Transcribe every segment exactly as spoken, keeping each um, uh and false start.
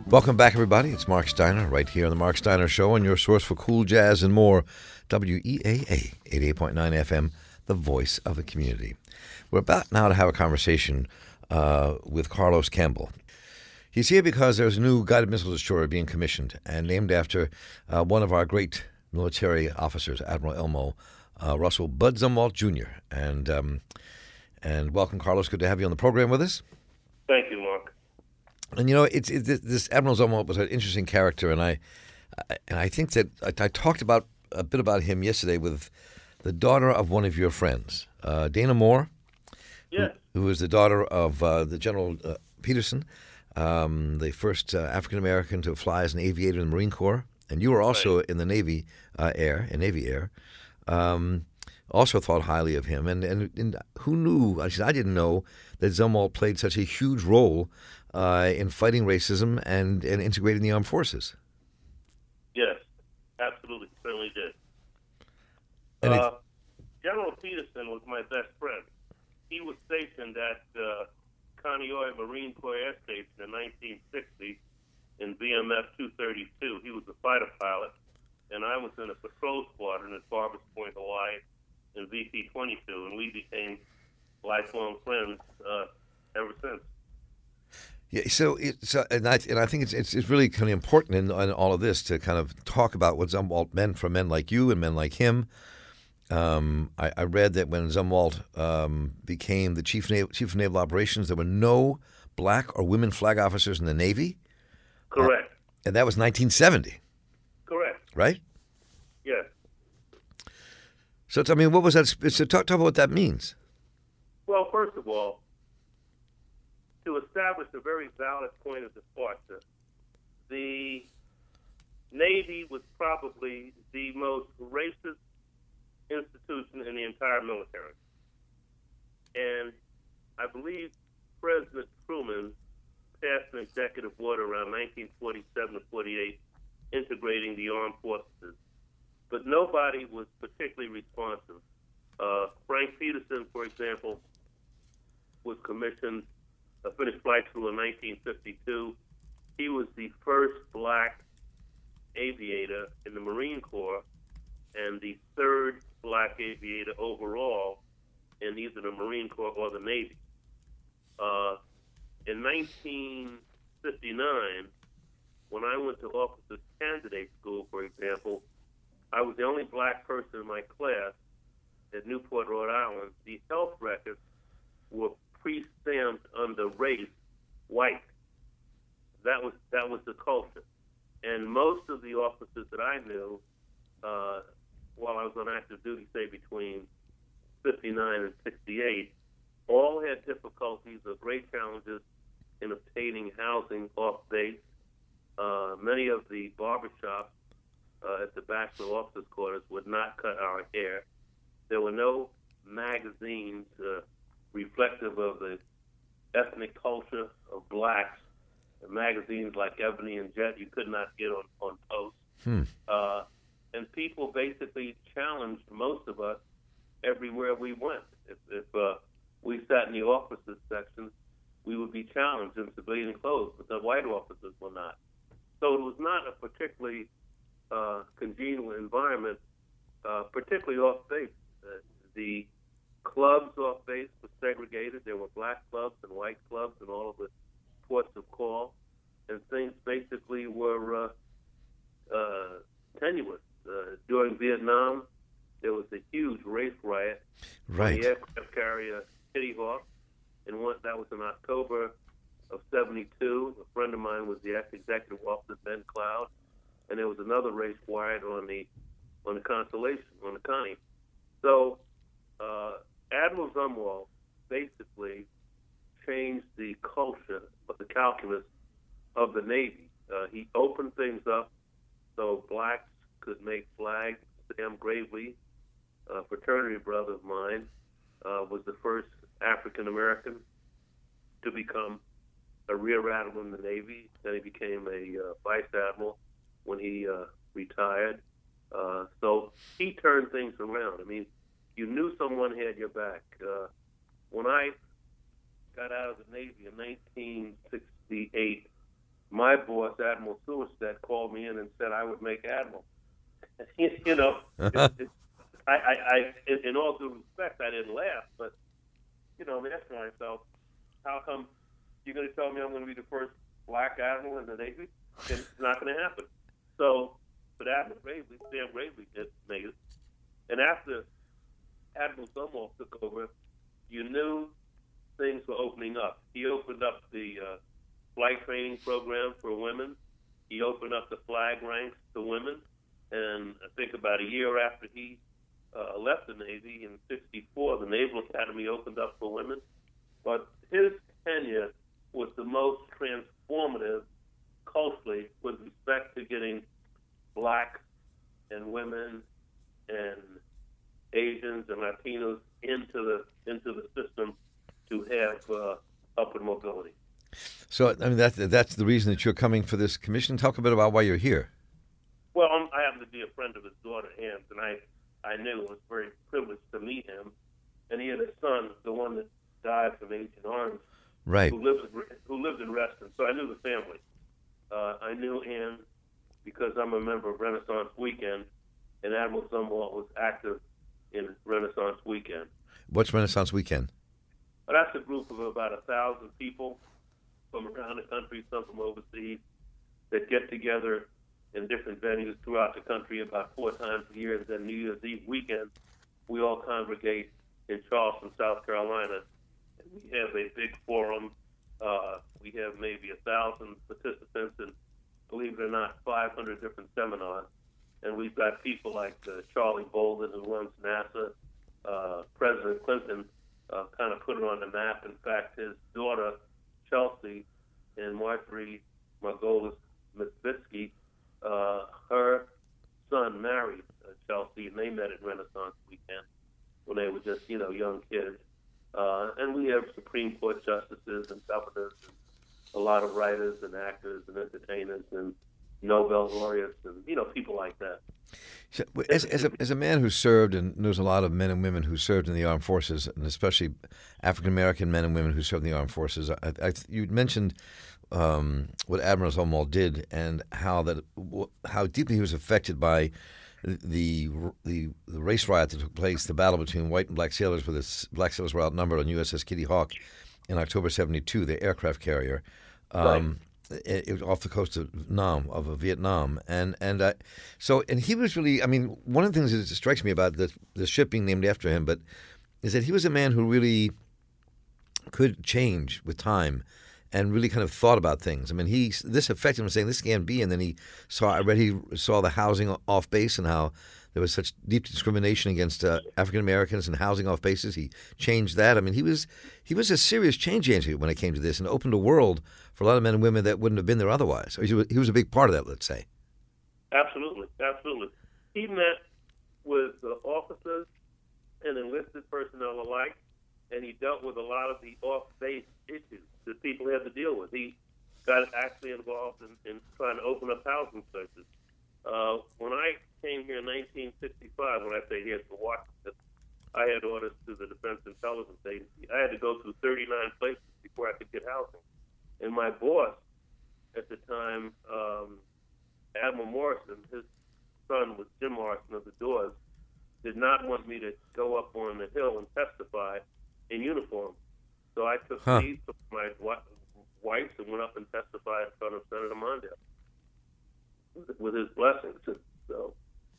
Welcome back, everybody. It's Mark Steiner right here on the Mark Steiner Show, and your source for cool jazz and more. W E A A, eighty-eight point nine F M, the voice of the community. We're about now to have a conversation uh, with Carlos Campbell. He's here because there's a new guided missile destroyer being commissioned and named after uh, one of our great military officers, Admiral Elmo uh, Russell Bud Zumwalt Junior And um, and welcome, Carlos. Good to have you on the program with us. Thank you, Mark. And you know, it's it, this Admiral Zumwalt was an interesting character, and I, I and I think that I, I talked about a bit about him yesterday with the daughter of one of your friends, uh, Dana Moore, yes. who, who is the daughter of uh, the General uh, Peterson, um, the first uh, African American to fly as an aviator in the Marine Corps, and you were also right. in the Navy uh, Air, in Navy Air. Um, also thought highly of him, and and, and who knew? I didn't know that Zumwalt played such a huge role Uh, in fighting racism and, and integrating the armed forces. Yes, absolutely, certainly did. And uh, General Peterson was my best friend. He was stationed at uh, Kaneohe Marine Corps Air Station in nineteen sixty in B M F two thirty-two. He was a fighter pilot, and I was in a patrol squadron at Barbers Point, Hawaii, in V P twenty-two, and we became lifelong friends uh, ever since. Yeah, so it's uh, and I and I think it's it's, it's really kind of important in, in all of this to kind of talk about what Zumwalt meant for men like you and men like him. Um, I, I read that when Zumwalt um, became the chief naval, chief of naval operations, there were no black or women flag officers in the Navy. Correct. Uh, and that was nineteen seventy. Correct. Right. Yes. So I mean, what was that? So talk, talk about what that means. Well, first of all, to establish a very valid point of departure, the Navy was probably the most racist institution in the entire military. And I believe President Truman passed an executive order around nineteen forty-seven to forty-eight integrating the armed forces. But nobody was particularly responsive. Uh, Frank Peterson, for example, was commissioned a finished flight school in nineteen fifty-two. He was the first black aviator in the Marine Corps and the third black aviator overall in either the Marine Corps or the Navy. Uh, in nineteen fifty-nine, when I went to officers candidate school, for example, I was the only black person in my class at Newport, Rhode Island. The health records were pre-stamped under race, white. That was that was the culture. And most of the officers that I knew, uh, while I was on active duty, say between fifty-nine and sixty-eight, all had difficulties or great challenges in obtaining housing off base. Uh, many of the barbershops uh, at the bachelor officers' quarters would not cut our hair. There were no magazines uh, reflective of the ethnic culture of blacks. The magazines like Ebony and Jet you could not get on, on post. Hmm. Uh, and people basically challenged most of us everywhere we went. If, if uh, we sat in the officers section, we would be challenged in civilian clothes, but the white officers were not. So it was not a particularly uh, congenial environment, uh, particularly off base. Uh, the clubs off base were segregated. There were black clubs and white clubs in all of the ports of call, and things basically were uh, uh, tenuous. Uh, during Vietnam, there was a huge race riot Right. on the aircraft carrier Kitty Hawk, and one, that was in October of seventy-two. A friend of mine was the ex-executive officer, Ben Cloud, and there was another race riot on the on the Constellation, on the Connie. So uh, Admiral Zumwalt basically changed the culture of the calculus of the Navy. Uh, he opened things up so blacks could make flags. Sam Gravely, a fraternity brother of mine, uh, was the first African American to become a rear admiral in the Navy. Then he became a uh, vice admiral when he uh, retired. Uh, so he turned things around. I mean, you knew someone had your back. Uh, when I got out of the Navy in nineteen sixty-eight, my boss, Admiral Suerstedt, called me in and said I would make admiral. you know, it, it, I, I, I, in all due respect, I didn't laugh, but you know, I'm asking myself, how come you're going to tell me I'm going to be the first black admiral in the Navy? And it's not going to happen. So, but Admiral Gravely, Sam Gravely did make it. And after Admiral Zumwalt took over, you knew things were opening up. He opened up the uh, flight training program for women. He opened up the flag ranks to women. And I think about a year after he uh, left the Navy in sixty-four, the Naval Academy opened up for women. But his tenure was the most transformative culturally with respect to getting blacks and women and Asians and Latinos into the into the system to have uh, upward mobility. So, I mean, that's that's the reason that you're coming for this commission. Talk a bit about why you're here. Well, I'm, I happen to be a friend of his daughter, Ann's, and I, I knew it was very privileged to meet him. And he had a son, the one that died from Agent Orange, right? Who lived in, who lived in Reston. So I knew the family. Uh, I knew Ann because I'm a member of Renaissance Weekend, and Admiral Zumwalt was active in Renaissance Weekend. What's Renaissance Weekend? Well, that's a group of about a thousand people from around the country, some from overseas, that get together in different venues throughout the country about four times a year. And then New Year's Eve weekend, we all congregate in Charleston, South Carolina. And we have a big forum. Uh, we have maybe a thousand participants and, believe it or not, five hundred different seminars. And we've got people like uh, Charlie Bolden, who runs NASA. Uh, President Clinton uh, kind of put it on the map. In fact, his daughter, Chelsea, and Marjorie Margolis Mitsvitsky, uh, her son married uh, Chelsea, and they met at Renaissance Weekend when they were just, you know, young kids. Uh, and we have Supreme Court justices and governors and a lot of writers and actors and entertainers and Nobel laureates and, you know, people like that. So, as, as, a, as a man who served and knows a lot of men and women who served in the armed forces, and especially African-American men and women who served in the armed forces, I, I, you mentioned um, what Admiral Zumwalt did and how that how deeply he was affected by the, the the race riot that took place, the battle between white and black sailors, where the black sailors were outnumbered on U S S Kitty Hawk in October seventy-two, the aircraft carrier. Um, right. It, it was off the coast of Nam, of Vietnam, and and uh, so and he was really. I mean, one of the things that strikes me about the the ship being named after him, but is that he was a man who really could change with time, and really kind of thought about things. I mean, he this affected him, saying this can't be, and then he saw. I read he saw the housing off base and how there was such deep discrimination against uh, African Americans and housing off bases. He changed that. I mean, he was he was a serious change agent when it came to this, and opened a world for a lot of men and women that wouldn't have been there otherwise. He was, he was a big part of that, let's say. Absolutely, absolutely. He met with the officers and enlisted personnel alike, and he dealt with a lot of the off-base issues that people had to deal with. He got actually involved in, in trying to open up housing searches. Uh, when I came here in nineteen sixty-five, when I say here to Washington, I had orders to the Defense Intelligence Agency. I had to go through thirty-nine places before I could get housing. And my boss at the time, um, Admiral Morrison, his son was Jim Morrison of the Doors, did not want me to go up on the Hill and testify in uniform. So I took huh. leave from my wife and went up and testified in front of Senator Mondale with his blessings. So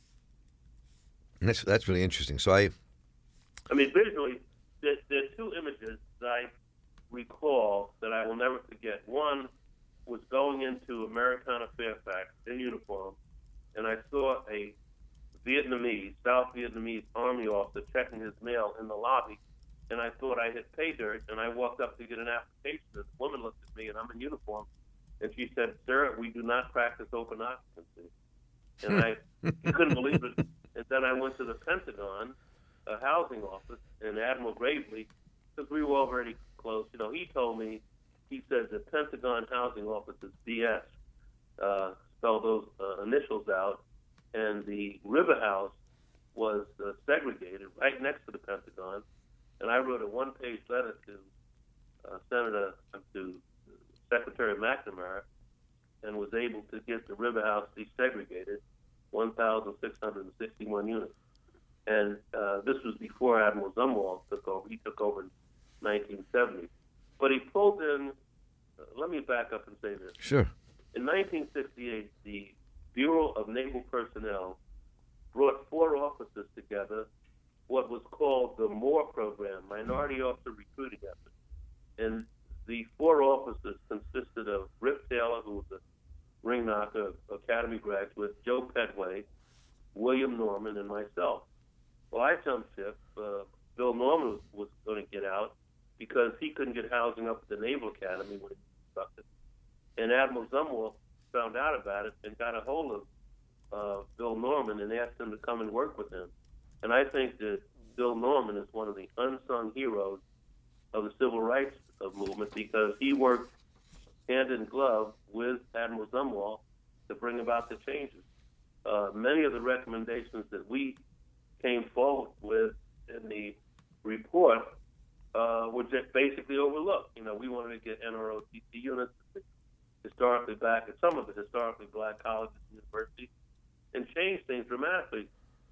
and that's that's really interesting. So I, I mean, visually, there, there are two images that I recall that I will never forget. One was going into Americana Fairfax in uniform, and I saw a Vietnamese, South Vietnamese Army officer checking his mail in the lobby, and I thought I had pay dirt, and I walked up to get an application. The woman looked at me, and I'm in uniform, and she said, "Sir, we do not practice open occupancy." And I couldn't believe it. And then I went to the Pentagon, a housing office, and Admiral Gravely, because we were all very close, you know, he told me, he said the Pentagon housing office is B S. Uh, spell those uh, initials out. And the River House was uh, segregated right next to the Pentagon. And I wrote a one-page letter to uh, Senator, to Secretary McNamara, and was able to get the river house desegregated, one thousand six hundred sixty-one units. And uh, this was before Admiral Zumwalt took over. He took over in nineteen seventy. But he pulled in, uh, let me back up and say this. Sure. In nineteen sixty-eight, the Bureau of Naval Personnel brought four officers together, what was called the MORE program, Minority Officer Recruiting Effort. And the four officers consisted of Rip Taylor, who was a ring knocker, Academy graduate, Joe Pedway, William Norman, and myself. Well, I jumped ship. Uh, Bill Norman was, was going to get out because he couldn't get housing up at the Naval Academy when he constructed. And Admiral Zumwalt found out about it and got a hold of uh, Bill Norman and asked him to come and work with him. And I think that Bill Norman is one of the unsung heroes of the civil rights movement because he worked hand in glove with Admiral Zumwalt to bring about the changes. Uh, many of the recommendations that we came forward with in the report uh, were just basically overlooked. You know, we wanted to get N R O T C units historically black at some of the historically black colleges and universities and change things dramatically.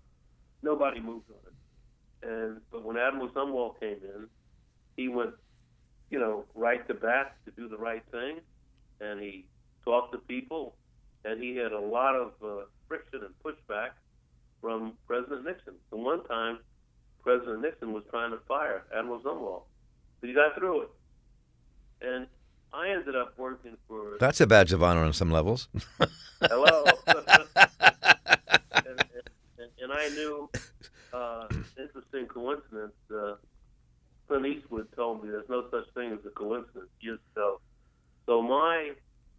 Nobody moved on it. And but when Admiral Zumwalt came in, he went, you know, right to bat to do the right thing, and he talked to people, and he had a lot of uh, friction and pushback from President Nixon. And one time, President Nixon was trying to fire Admiral Zumwalt, but he got through it. And I ended up working for... That's a badge of honor on some levels. Hello. and, and, and I knew, uh, interesting coincidence, uh, Clint Eastwood told me there's no such thing as a coincidence years ago. So my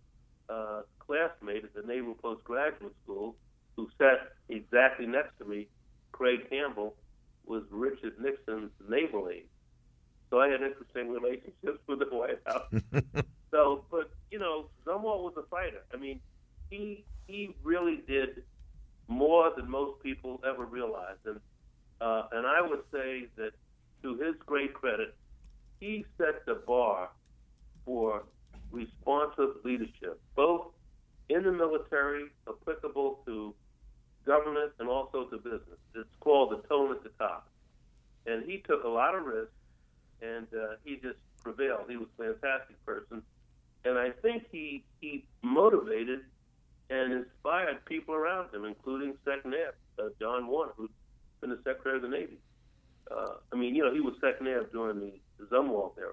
uh, classmate at the Naval Postgraduate School, who sat exactly next to me, Craig Campbell, was Richard Nixon's naval aide. So I had interesting relationships with the White House. so, but, you know, Zumwalt was a fighter. I mean, he he really did more than most people ever realized. And, uh, and I would say that to his great credit, he set the bar for responsive leadership, both in the military, applicable to government, and also to business. It's called the tone at the top. And he took a lot of risks, and uh, he just prevailed. He was a fantastic person. And I think he, he motivated and inspired people around him, including Second Air, uh, John Warner, who's been the Secretary of the Navy. Uh, I mean, you know, he was Second Air during the, the Zumwalt era.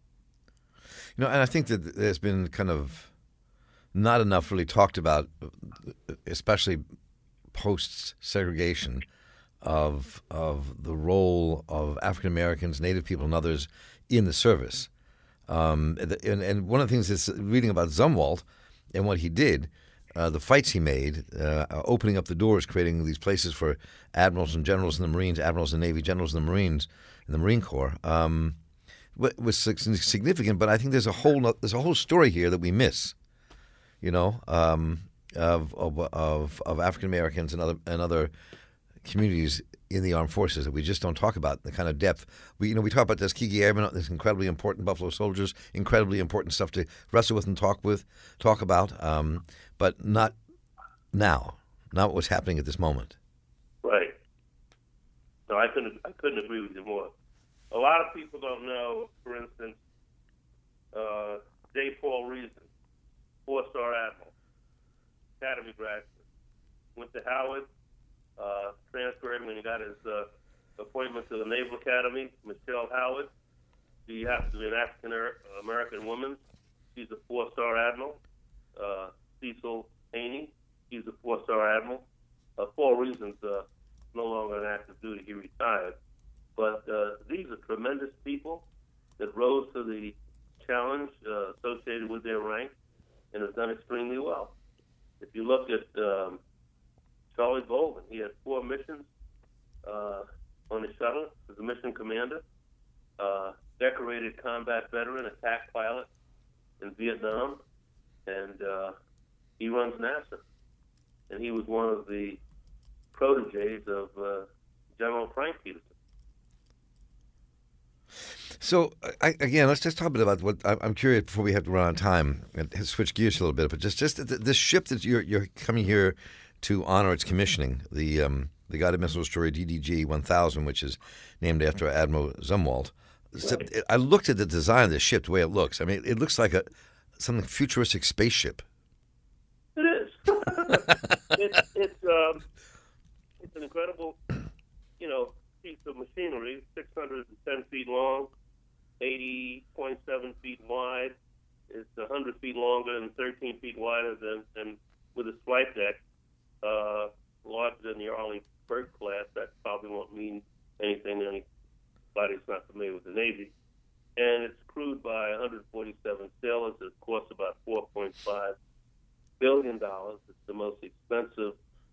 You know, and I think that there's been kind of not enough really talked about, especially post-segregation, of of the role of African Americans, Native people, and others in the service. Um, and, and one of the things is reading about Zumwalt and what he did, uh, the fights he made, uh, opening up the doors, creating these places for admirals and generals in the Marines, admirals in the Navy, generals in the Marines, in the Marine Corps, um, was significant. But I think there's a whole there's a whole story here that we miss, you know, um, of of of, of African Americans and other and other communities in the armed forces that we just don't talk about, the kind of depth. We, you know, we talk about Tuskegee Airmen, this incredibly important Buffalo Soldiers, incredibly important stuff to wrestle with and talk with, talk about, um, but not now, not what's happening at this moment. Right. No, I couldn't. I couldn't agree with you more. A lot of people don't know, for instance, uh, J. Paul Reason, four-star admiral, Academy graduate, went to Howard. Uh, transferred when he got his uh, appointment to the Naval Academy. Michelle Howard, she happens to be an African American woman. She's a four-star admiral. Uh, Cecil Haney, he's a four-star admiral. Uh, Paul Reason's uh, no longer on active duty; he retired. But uh, these are tremendous people that rose to the challenge uh, associated with their rank and have done extremely well. If you look at um, Charlie Bolden, he had four missions uh, on the shuttle as a mission commander, uh, decorated combat veteran, attack pilot in Vietnam, and uh, he runs NASA. And he was one of the proteges of uh, General Frank Peterson. So I, again, let's just talk a bit about what I- I'm curious before we have to run on time and switch gears a little bit. But just just th- this ship that you're you're coming here to honor its commissioning, the um, the guided missile destroyer D D G one thousand, which is named after Admiral Zumwalt. So Right. I looked at the design of this ship, the way it looks. I mean, it looks like a something futuristic spaceship. It is. it's it's um, it's an incredible, you know, piece of machinery. six hundred ten feet long, eighty point seven feet wide. It's one hundred feet longer and thirteen feet wider than, than with a flight deck, uh, larger than the Arleigh-Burke class. That probably won't mean anything to anybody who's not familiar with the Navy. And it's crewed by one hundred forty-seven sailors. It costs about four point five billion dollars. It's the most expensive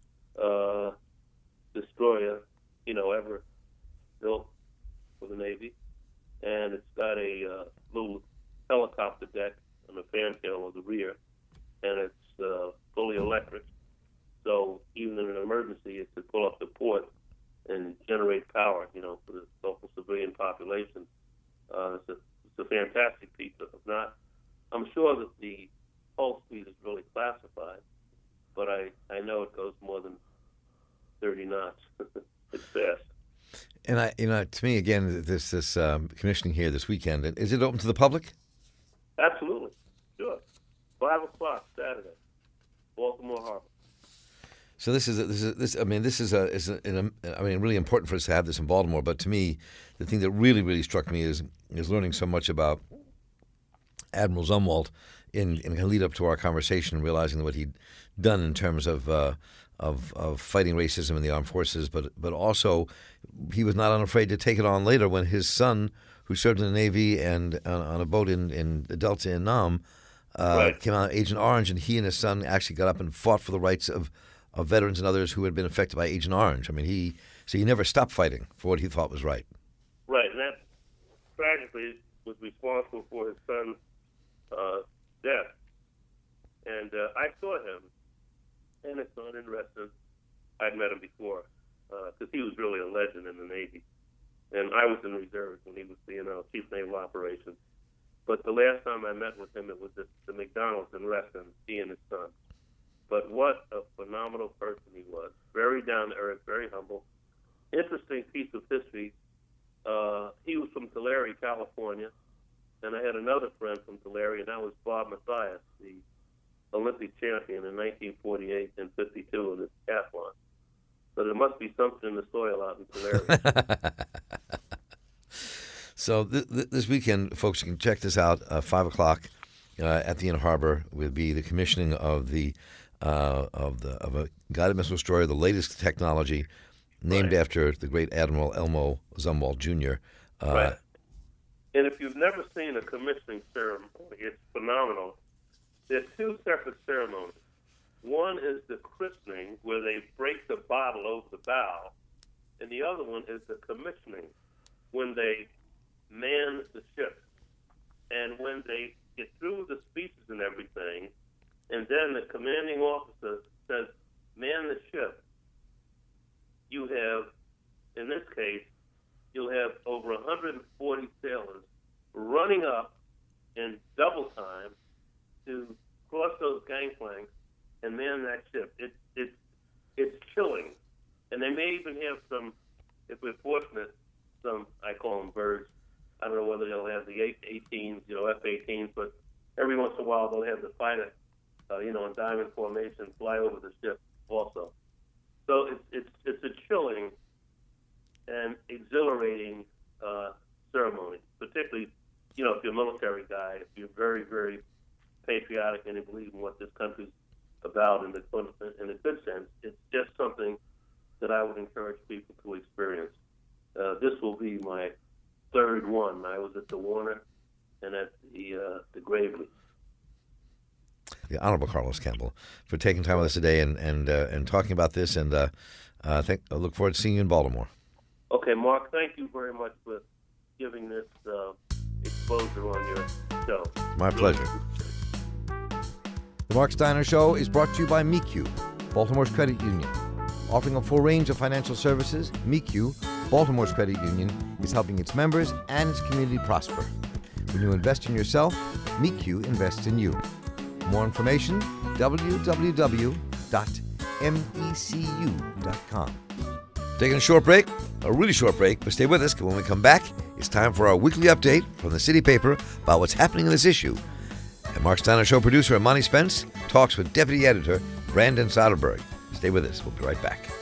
uh, destroyer, you know, ever built for the Navy. And it's got a uh, little helicopter deck on the fantail of the rear, and it's uh, fully electric. So even in an emergency, it could pull up the port and generate power, you know, for the local civilian population. Uh, it's, a, it's a fantastic piece of not. I'm sure that the hull speed is really classified, but I, I know it goes more than thirty knots. It's fast. And I, you know, to me again, this this um, commissioning here this weekend. Is it open to the public? Absolutely, sure. Five o'clock Saturday, Baltimore Harbor. So this is a, this is this. I mean, this is a is a, an, I mean, really important for us to have this in Baltimore. But to me, the thing that really really struck me is is learning so much about Admiral Zumwalt in in the lead up to our conversation, and realizing what he'd done in terms of uh, of of fighting racism in the armed forces, but but also he was not unafraid to take it on later when his son, who served in the Navy and uh, on a boat in in the Delta in Nam, uh, Right. came out Agent Orange, and he and his son actually got up and fought for the rights of, of veterans and others who had been affected by Agent Orange. I mean, he so he never stopped fighting for what he thought was right. Right, and that tragically was responsible for his son's uh, death. And uh, I saw him and his son in Reston. I'd met him before because he was really a legend in the Navy. And I was in reserves when he was the you know, Chief Naval Operations. But the last time I met with him, it was at the McDonald's in Reston, he and his son. But what a phenomenal person he was. Very down to earth, very humble. Interesting piece of history. Uh, he was from Tulare, California, and I had another friend from Tulare, and that was Bob Mathias, the Olympic champion in nineteen forty-eight and fifty-two in the decathlon. So there must be something in the soil out in Tulare. So th- th- this weekend, folks, you can check this out. Uh, Five o'clock uh, at the Inner Harbor will be the commissioning of the uh, of the of a guided missile destroyer, the latest technology, named Right. after the great Admiral Elmo Zumwalt Junior Uh, Right. And if you've never seen a commissioning ceremony, it's phenomenal. There are two separate ceremonies. One is the christening, where they break the bottle over the bow, and the other one is the commissioning, when they man the ship. And when they get through the speeches and everything, and then the commanding officer says, man the ship, you have, in this case, you'll have over one hundred forty sailors running up in double time to cross those gangplanks and man that ship. It, it, it's chilling. And they may even have some, if we're fortunate, some, I call them birds. I don't know whether they'll have the eighteens, you know, F eighteens, but every once in a while they'll have the fighter, uh, you know, in diamond formation fly over the ship also. So it's, it's, it's a chilling and exhilarating uh, ceremony, particularly, you know, if you're a military guy, if you're very, very patriotic and you believe in what this country's about in the in a good sense, it's just something that I would encourage people to experience. Uh, this will be my third one. I was at the Warner and at the uh, the Gravely. the Honorable Carlos Campbell, for taking time with us today and and uh, and talking about this. And uh, uh, I think I look forward to seeing you in Baltimore. Okay, Mark, thank you very much for giving this uh, exposure on your show. My pleasure. The Mark Steiner Show is brought to you by M E Q, Baltimore's credit union. Offering a full range of financial services, M E Q Baltimore's credit union is helping its members and its community prosper. When you invest in yourself, M E C U invests in you. More information, w w w dot mecu dot com. Taking a short break, a really short break, but stay with us, because when we come back, it's time for our weekly update from the City Paper about what's happening in this issue. And Mark Steiner Show producer Imani Spence talks with Deputy Editor Brandon Soderberg. Stay with us. We'll be right back.